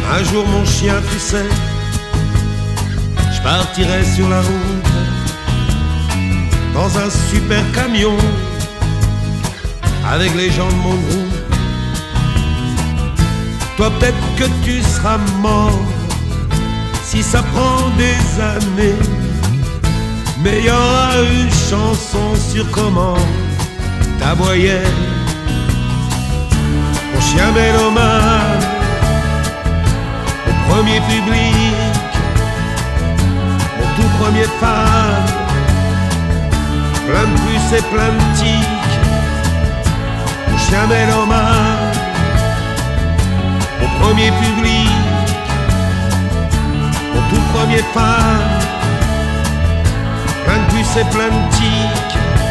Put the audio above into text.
Un jour mon chien, tu sais, je partirai sur la route dans un super camion avec les gens de mon groupe. Toi peut-être que tu seras mort si ça prend des années, mais y aura une chanson sur comment t'aboyais. Mon chien mélomane, mon premier public, mon tout premier fan, plein de plus et plein de tics. Mon chien mélomane, mon premier public, mon tout premier fan, plein de plus et plein de tics.